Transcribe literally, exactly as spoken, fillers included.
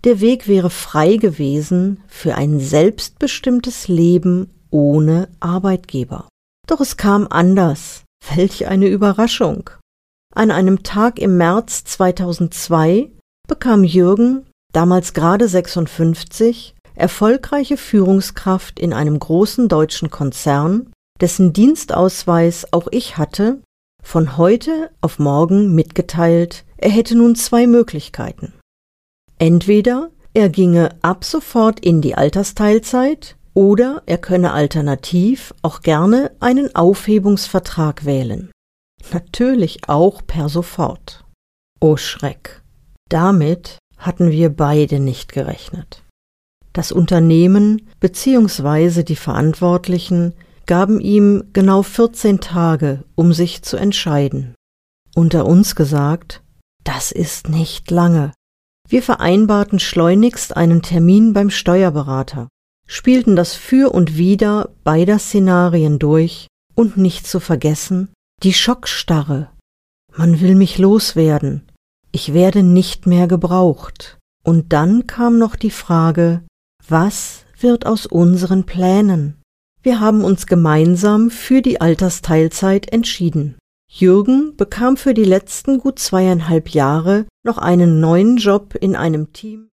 Der Weg wäre frei gewesen für ein selbstbestimmtes Leben ohne Arbeitgeber. Doch es kam anders. Welch eine Überraschung! An einem Tag im März zweitausendzwei bekam Jürgen, damals gerade sechsundfünfzig, erfolgreiche Führungskraft in einem großen deutschen Konzern, dessen Dienstausweis auch ich hatte, von heute auf morgen mitgeteilt, er hätte nun zwei Möglichkeiten. Entweder er ginge ab sofort in die Altersteilzeit oder er könne alternativ auch gerne einen Aufhebungsvertrag wählen. Natürlich auch per sofort. Oh Schreck! Damit hatten wir beide nicht gerechnet. Das Unternehmen bzw. die Verantwortlichen gaben ihm genau vierzehn Tage, um sich zu entscheiden. Unter uns gesagt, das ist nicht lange. Wir vereinbarten schleunigst einen Termin beim Steuerberater, spielten das Für und Wider beider Szenarien durch und nicht zu vergessen, die Schockstarre. Man will mich loswerden. Ich werde nicht mehr gebraucht. Und dann kam noch die Frage, was wird aus unseren Plänen? Wir haben uns gemeinsam für die Altersteilzeit entschieden. Jürgen bekam für die letzten gut zweieinhalb Jahre noch einen neuen Job in einem Team